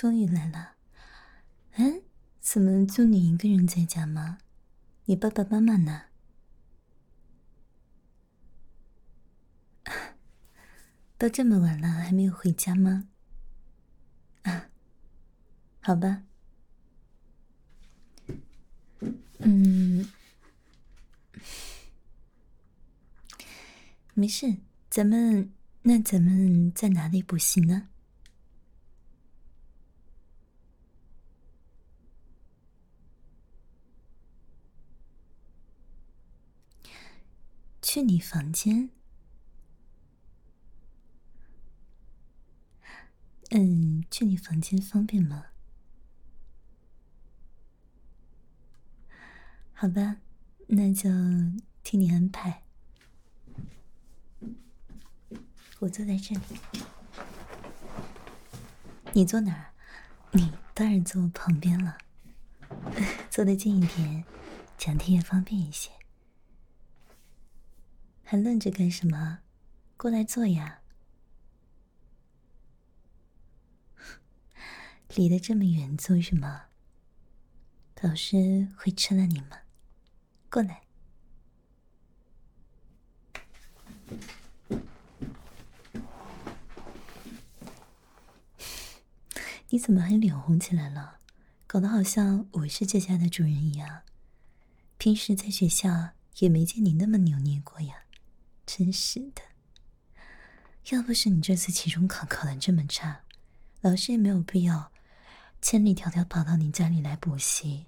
终于来了。哎，怎么就你一个人在家吗？你爸爸妈妈呢？都这么晚了还没有回家吗？啊，好吧。没事，咱们在哪里补习呢？去你房间？去你房间方便吗？好吧，那就听你安排。我坐在这里，你坐哪儿？你当然坐我旁边了，坐得近一点，讲题也方便一些。还愣着干什么？过来坐呀！离得这么远做什么？老师会吃了你吗？过来。你怎么还脸红起来了？搞得好像我是这家的主人一样。平时在学校也没见你那么扭捏过呀，真是的。要不是你这次期中考得这么差，老师也没有必要千里迢迢跑到你家里来补习。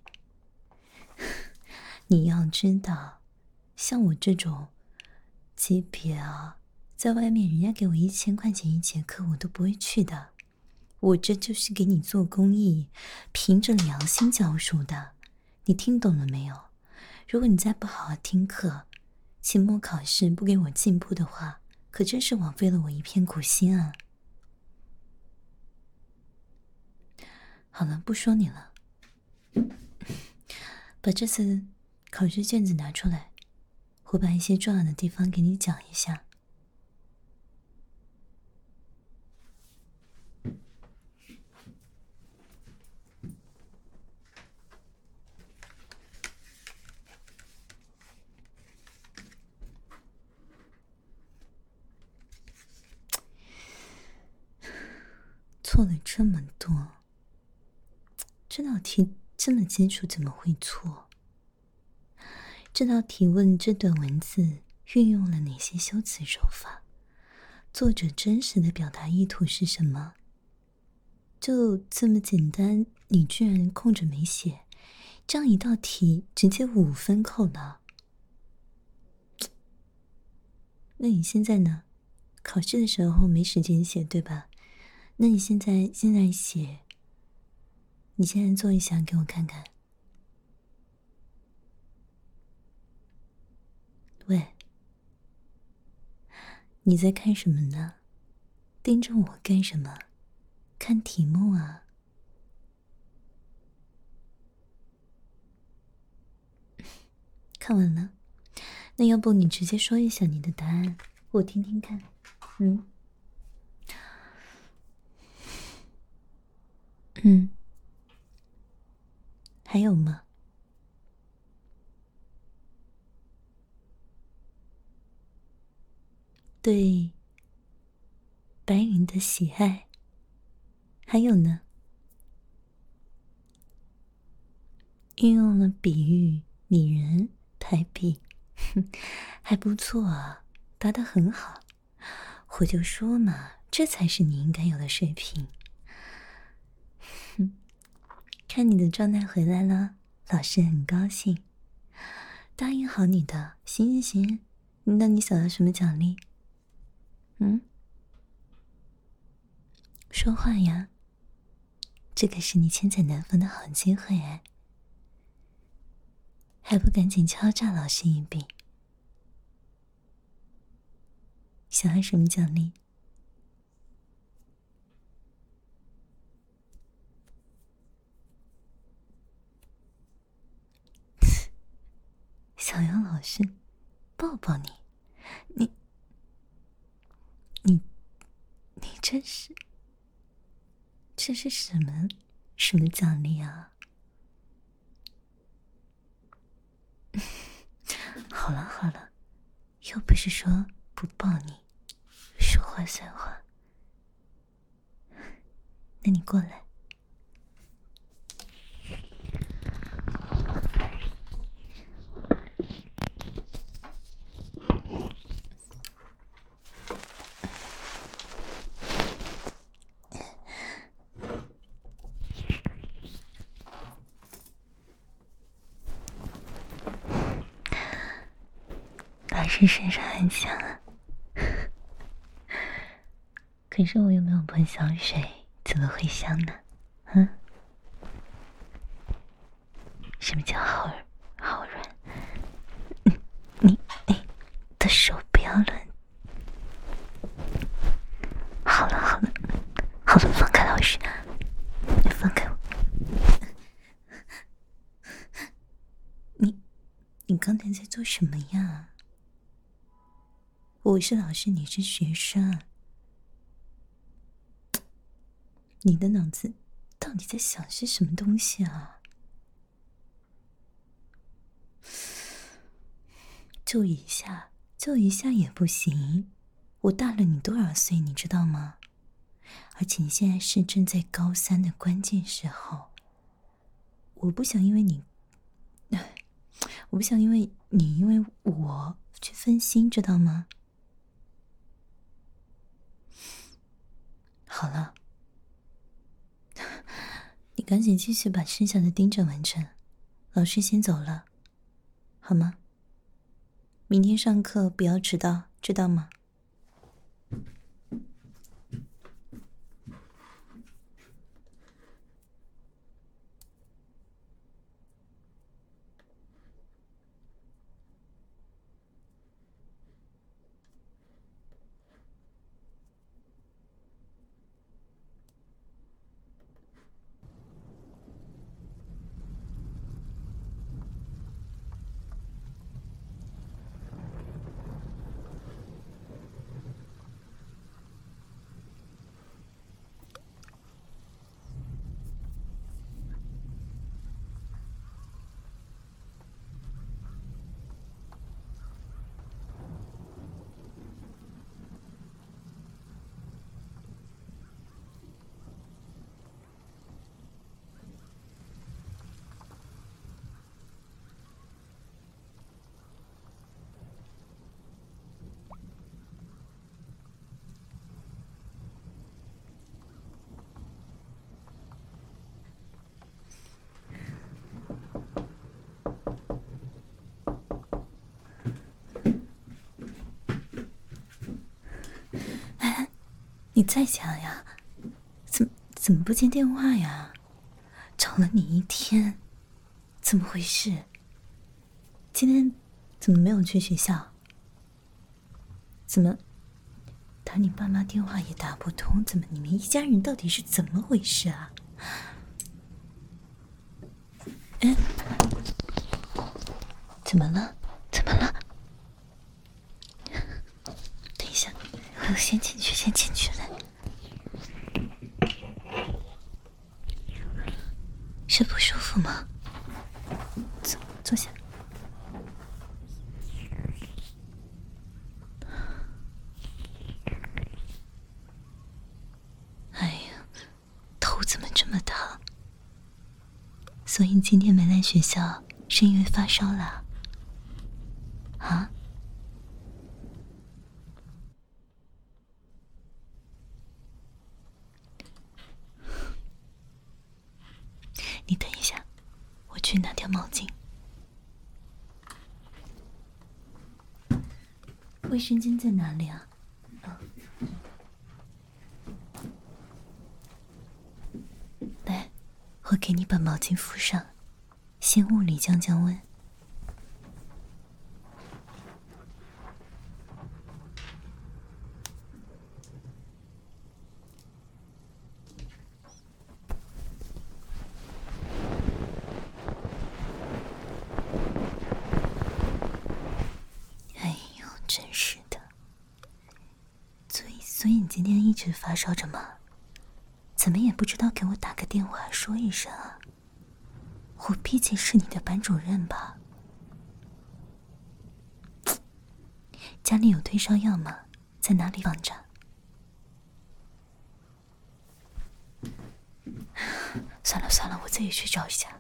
你要知道，像我这种级别啊，在外面人家给我1000块钱一节课，我都不会去的。我这就是给你做公益，凭着良心教书的，你听懂了没有？如果你再不好好听课，期末考试不给我进步的话，可真是枉费了我一片苦心啊！好了，不说你了，把这次考试卷子拿出来，我把一些重要的地方给你讲一下。错了这么多，这道题这么基础怎么会错？这道题问这段文字运用了哪些修辞手法？作者真实的表达意图是什么？就这么简单，你居然空着没写，这样一道题直接5分扣了。那你现在呢？考试的时候没时间写，对吧？那你现在写，你现在做一下给我看看。喂，你在看什么呢？盯着我干什么？看题目啊。看完了，那要不你直接说一下你的答案，我听听看。还有吗？对白云的喜爱，还有呢？运用了比喻、拟人、排比，还不错啊，答得很好。我就说嘛，这才是你应该有的水平。看你的状态回来了，老师很高兴。答应好你的，行。那你想要什么奖励？说话呀，这可是你千载难逢的好机会哎，还不赶紧敲诈老师一笔？想要什么奖励？想要老师抱抱你？你真是这是什么奖励啊？好了好了，又不是说不抱你，说话算话。那你过来。老师身上很香啊，可是我又没有喷香水，怎么会香呢？嗯？什么叫好软？你的手不要乱。好了，放开老师，你放开我。你刚才在做什么呀？我是老师，你是学生，你的脑子到底在想些什么东西啊？就一下也不行。我大了你多少岁，你知道吗？而且你现在是正在高3的关键时候，我不想因为你因为我去分心，知道吗？好了，你赶紧继续把剩下的订正完成，老师先走了，好吗？明天上课不要迟到，知道吗？你在家呀？怎么不接电话呀？找了你一天，怎么回事？今天怎么没有去学校？怎么打你爸妈电话也打不通？怎么你们一家人到底是怎么回事啊？哎，怎么了？等一下，我先进去来。是不舒服吗？坐下。哎呀，头怎么这么疼？所以今天没来学校，是因为发烧了？啊？你等一下，我去拿条毛巾。卫生间在哪里啊？来，我给你把毛巾敷上，先物理降温。哎呦，真是的。所以你今天一直发烧着吗？ 怎么也不知道给我打个电话说一声啊？我毕竟是你的班主任吧？家里有退烧药吗？在哪里放着？算了算了，我自己去找一下。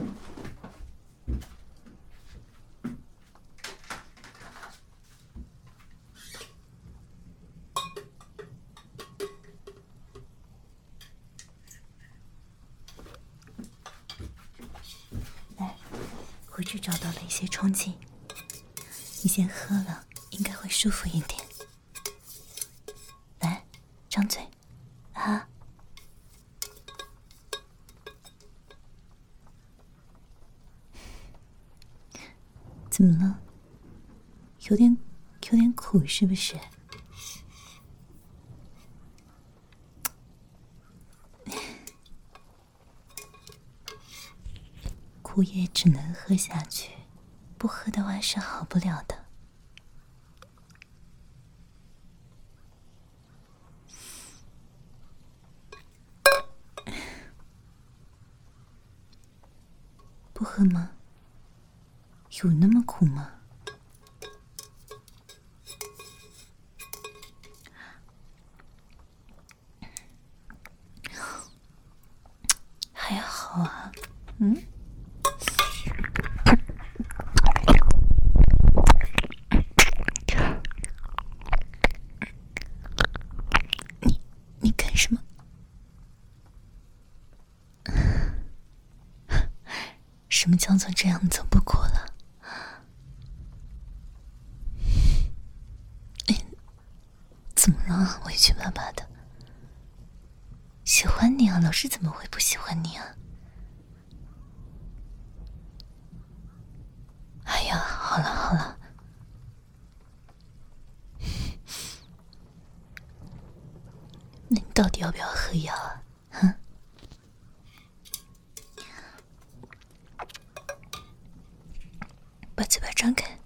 来，回去找到了一些冲剂，你先喝了，应该会舒服一点。来，张嘴，啊！怎么了？有点苦是不是？苦也只能喝下去，不喝的话是好不了的。不喝吗？有那么苦吗？还好啊，你干什么？什么叫做这样走不过了？怎么了？委屈巴巴的。喜欢你啊，老师怎么会不喜欢你啊？哎呀，好了好了，那你到底要不要喝药啊？把嘴巴张开。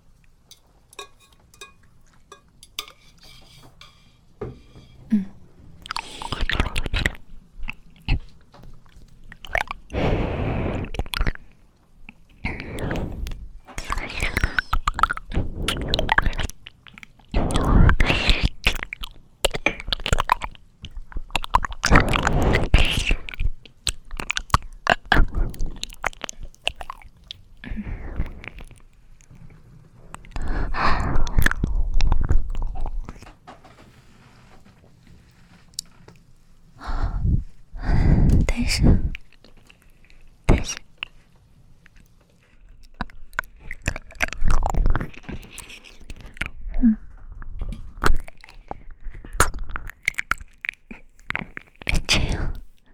但是，别这样，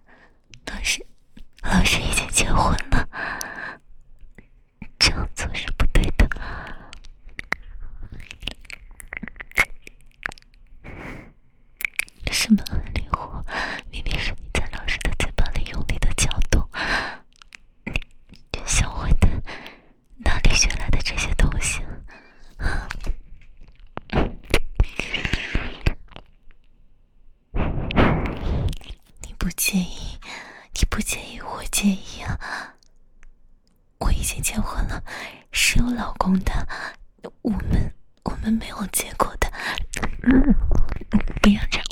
老师已经结婚了，这样做是不对的。什么很灵活？明明是你在老师的嘴巴里用力的搅动。你这小坏蛋，哪里学来的这些东西啊？你不介意，我介意啊！我已经结婚了，是有老公的，我们没有结果的。不要这样。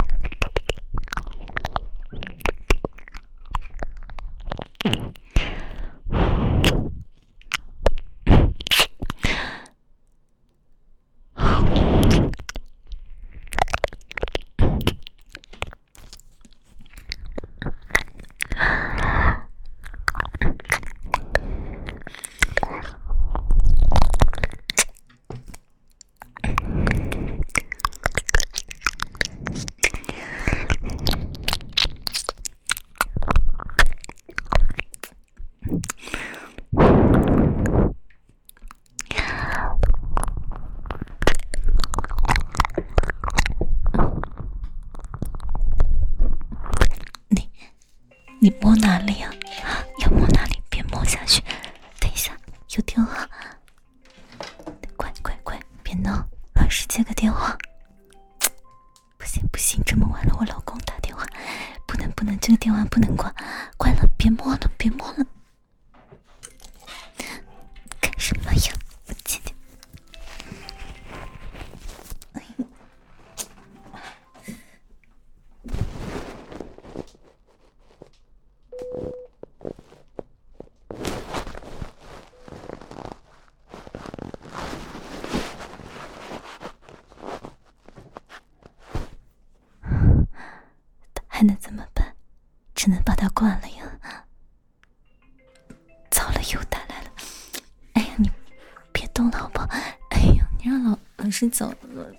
你摸哪里啊？要摸哪里？别摸下去。等一下，有电话。快，别闹！老师接个电话。不行，这么晚了，我老公打电话，不个电话不能挂，关了，别摸了，别摸了。干什么呀？我今天。还能怎么办？只能把它挂了呀。糟了，又打来了。哎呀，你别动了好不好？哎呀，你让老师走了。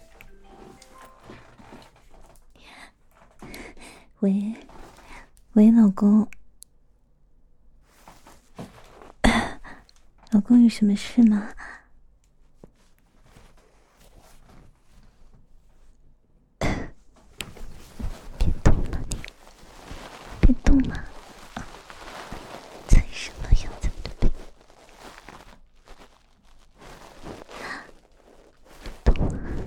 喂，喂，老公。老公有什么事吗？别动了你，别动了。在什么样子的背？别动了。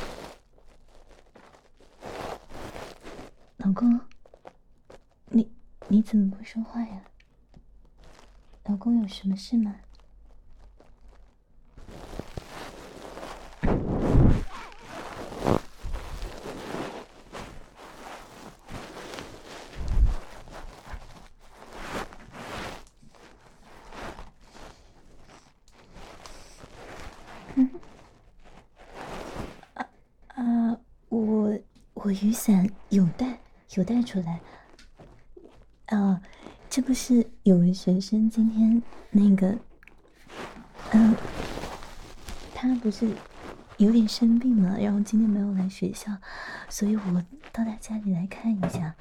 老公，你怎么不说话呀？老公有什么事吗？我雨伞有带出来。这不是有个学生今天那个，他不是有点生病嘛，然后今天没有来学校，所以我到他家里来看一下。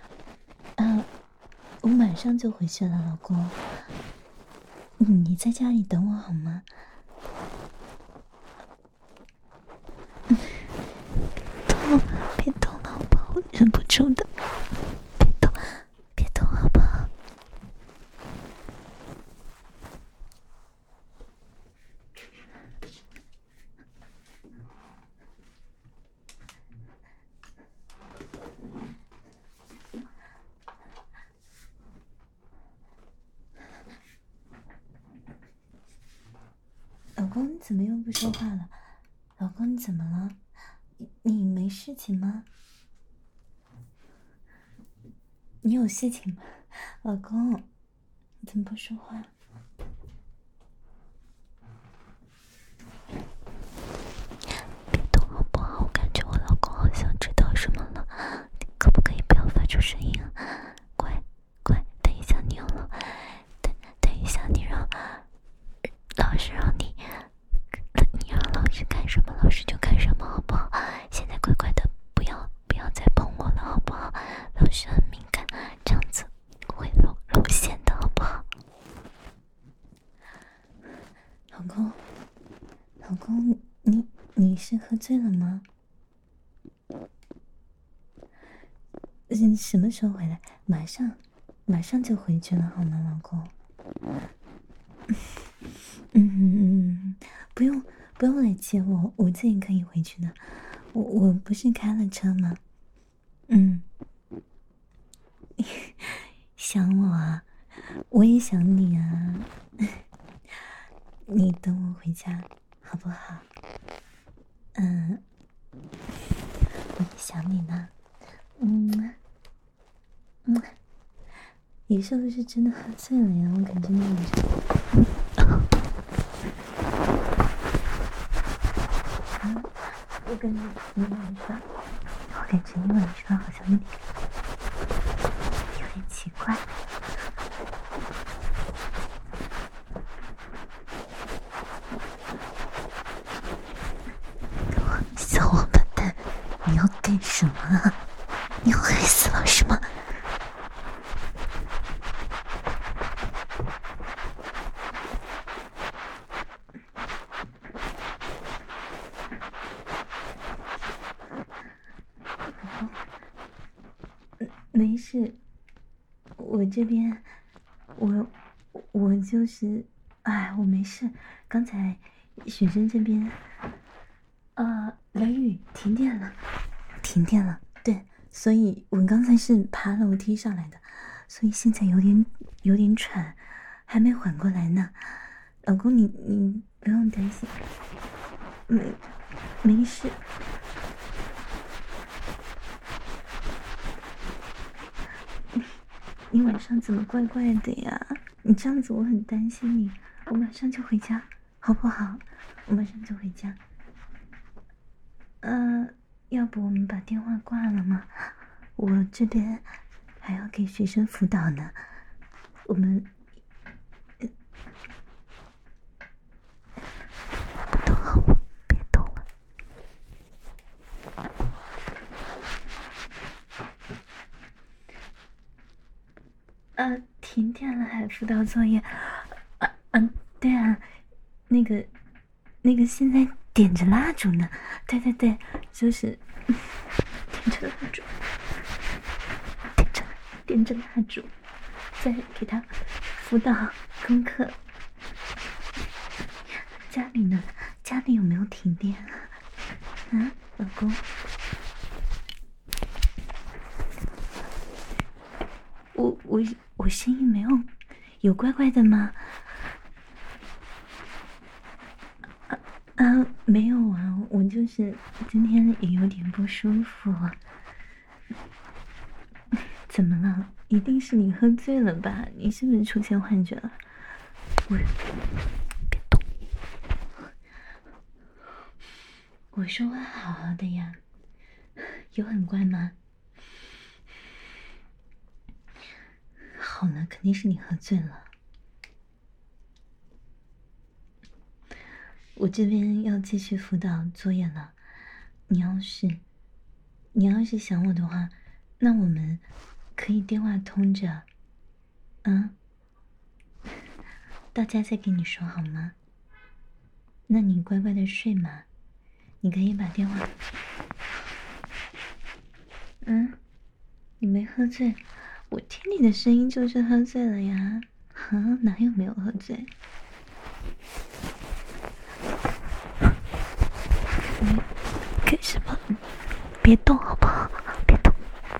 我马上就回去了，老公。你在家里等我好吗？别动了好不好？我忍不住的。别动好不好？老公，你怎么又不说话了？老公，你怎么了？你没事情吗？你有事情吗？老公，你怎么不说话？别动好不好？我感觉我老公好像知道什么了，你可不可以不要发出声音啊？乖，等一下你有了，等一下你让老师让你让老师干什么，老师就干什么，好不好？现在乖乖的，不要再碰我了，好不好？老师很敏感，这样子会露馅的，好不好？老公，你是喝醉了吗？什么时候回来？马上就回去了，好吗，老公？不用来接我，我自己可以回去的。我不是开了车吗？想我啊，我也想你啊。你等我回家好不好？我也想你呢。你是不是真的喝醉了呀？我感觉你晚上……我感觉你晚上好像有点奇怪。小王八蛋，你要干什么啊？你要害死老师吗？没事，我这边，我就是，我没事。刚才学生这边，雷雨停电了，对， 所以我刚才是爬楼梯上来的，所以现在有点喘，还没缓过来呢。老公，你不用担心，没事。你晚上怎么怪怪的呀？你这样子我很担心你，我马上就回家，好不好？我马上就回家。要不我们把电话挂了吗？我这边还要给学生辅导呢。我们不动好吗？别动了。停电了还辅导作业？对啊，那个现在点着蜡烛呢。对，就是点着蜡烛，点着蜡烛，再给他辅导功课。家里呢？家里有没有停电啊？老公。我声音没有怪怪的吗？没有啊，我就是今天也有点不舒服。怎么了？一定是你喝醉了吧？你是不是出现幻觉了？别动！我说话好好的呀，有很乖吗？好了，肯定是你喝醉了。我这边要继续辅导作业了。你要是想我的话，那我们可以电话通着。到家再跟你说好吗？那你乖乖的睡嘛。你可以把电话。你没喝醉，我听你的声音就是喝醉了呀。哪有没有喝醉？你干什么？别动好不好？别动。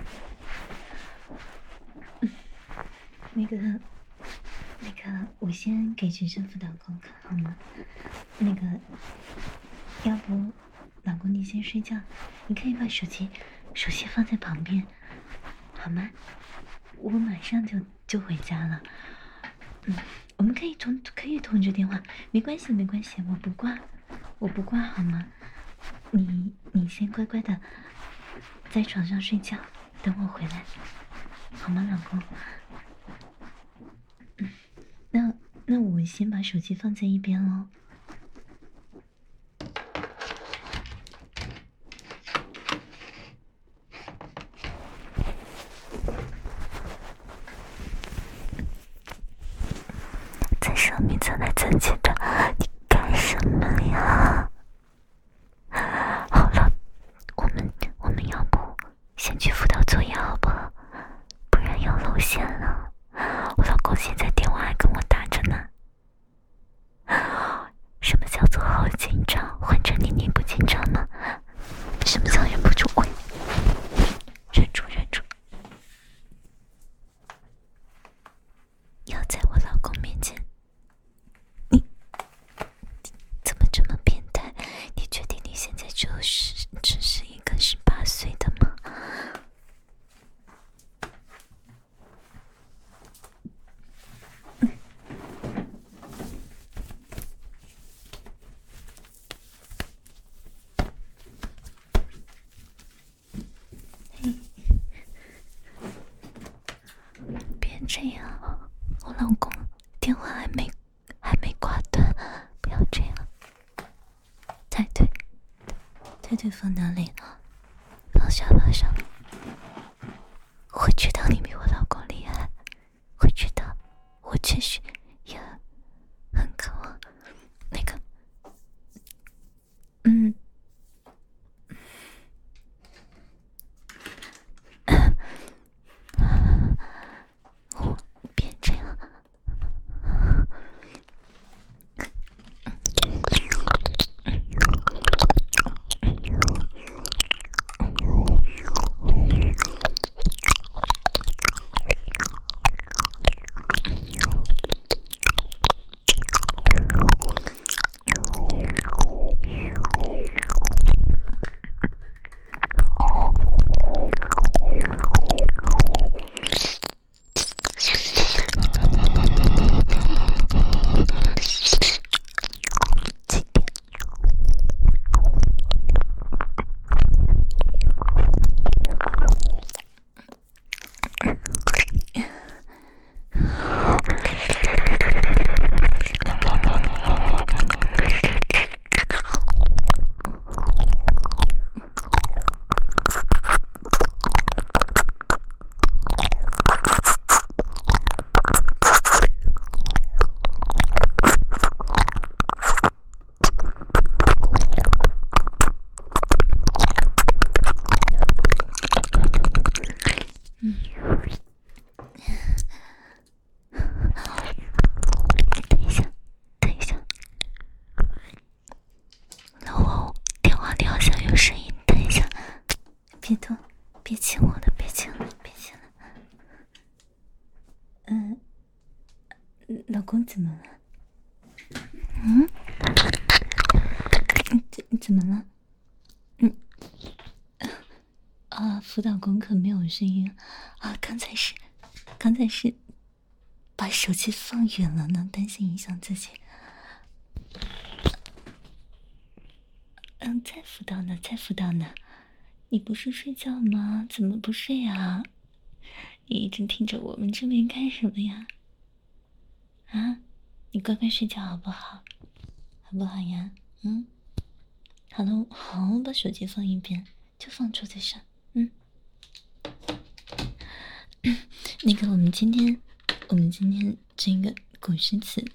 那个，我先给学生辅导功课好吗？要不，老公你先睡觉，你可以把手机放在旁边，好吗？我马上就回家了。我们可以通着电话，没关系，我不挂好吗？你先乖乖的在床上睡觉，等我回来，好吗，老公？那我先把手机放在一边喽。在上面走来走去的，你干什么呀？好了，我们要不先去辅导作业好不好？不然要露馅了。我老公现在电话还跟我打着呢。什么叫做好紧张？换成你不紧张吗？什么叫忍不住？忍住！要在我老公面前，你怎么这么变态？你确定你现在只是一个18岁的吗？别这样，我老公电话还没挂断，不要这样。抬腿放哪里了？放下巴上。我知道你比我老公厉害，我知道，我确实也很渴望那个，别这样。 激动，别亲我了，别亲了，别亲了。老公怎么了？怎么了？辅导功课没有声音啊！刚才是把手机放远了呢，担心影响自己。在辅导呢。你不是睡觉吗？怎么不睡啊？你一直听着我们这边干什么呀？啊，你乖乖睡觉好不好？好不好呀？好了，好，我把手机放一边，就放桌子上。那个，我们今天这个古诗词，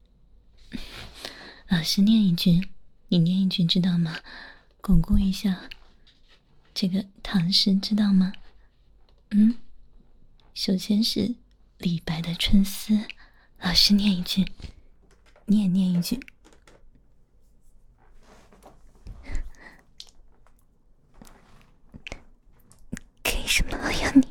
老师念一句，你念一句，知道吗？巩固一下这个唐诗，知道吗？首先是李白的《春思》，老师念一句，你也念一句。给什么呀你？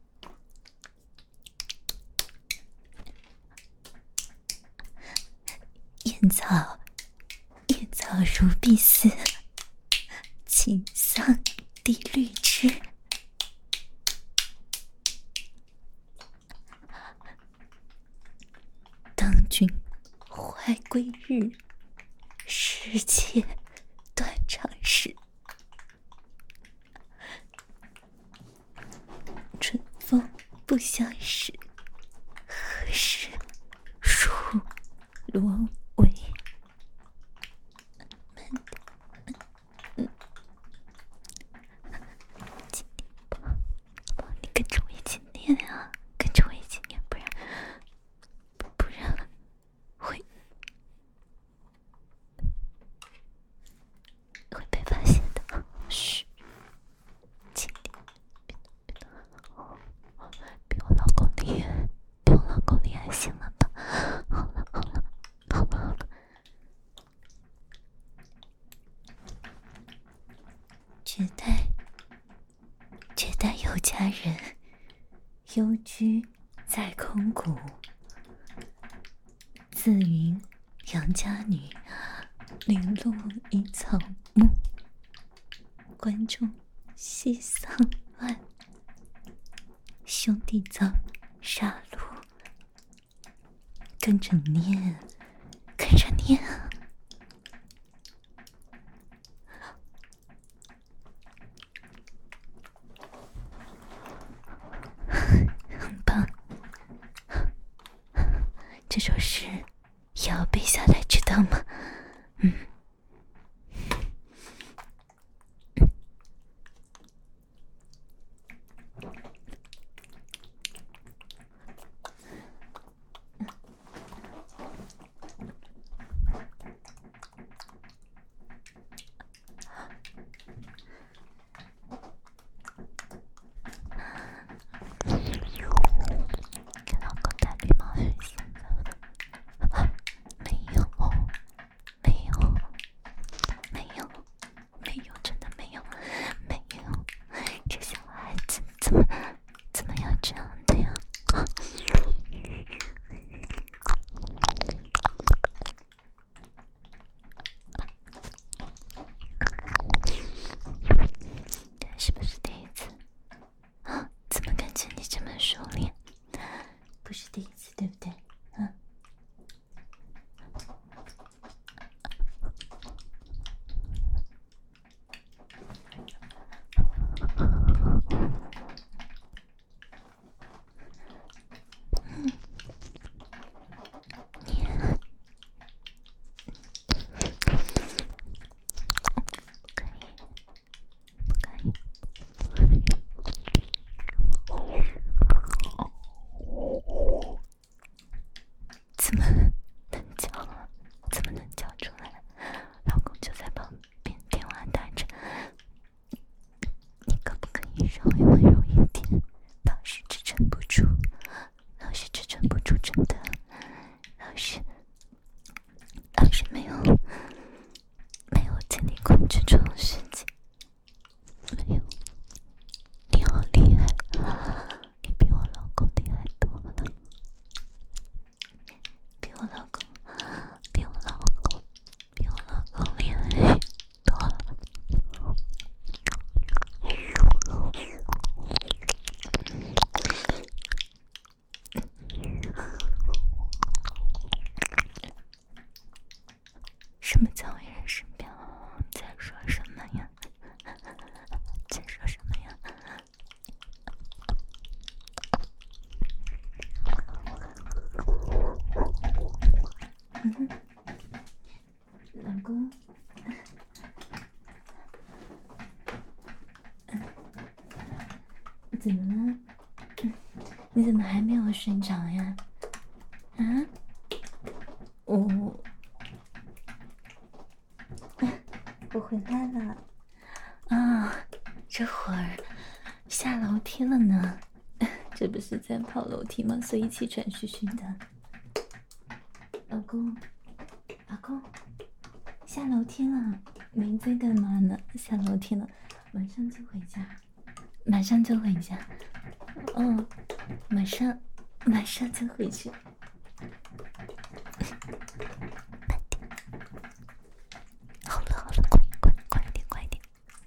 燕草如碧丝，青桑低绿枝。当君怀归日，时节断肠时。春风不相识，何时入罗帷？你跟着我一起念啊，跟着我一起念，不然会被发现的。嘘，轻点，比我老公厉害，行了吧？好了。绝代有佳人，幽居在空谷。自云良家女，零落于草木。关中夕丧乱，兄弟遭杀戮。跟着念啊！很棒，这首诗也要背下来，知道吗？看到狗戴绿帽很兴奋。没有，真的没有。这小孩子怎么要这样的呀？是不是第一次？怎么感觉你这么熟练？不是第一次，对不对？怎么能叫出来？老公就在旁边电话打着，你可不可以稍微温柔一点？老是支撑不住，真的，老是没有精力控制这种事情，没有。 你怎么还没有睡着呀？啊？我回来了啊！这会儿下楼梯了呢，这不是在跑楼梯吗？所以气喘吁吁的。老公，老公，下楼梯了，没在干嘛呢？下楼梯了，马上就回家，马上就回家。哦，马上就回去。好了好了，快一点快一点。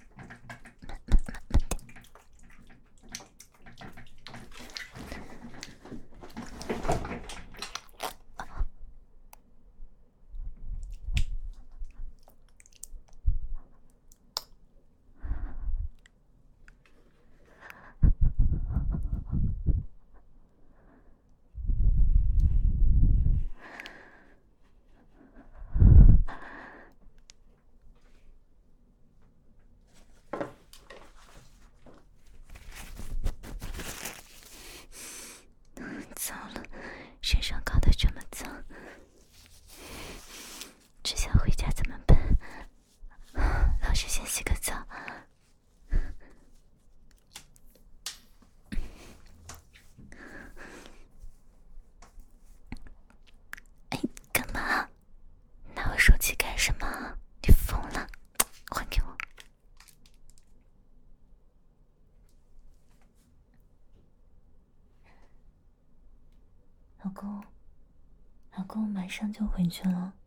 糟了，身上搞得这么脏，只想回家怎么办？老师先洗个澡。哎，干嘛？拿我手机干什么？你疯了？还给我！老公，马上就回去了。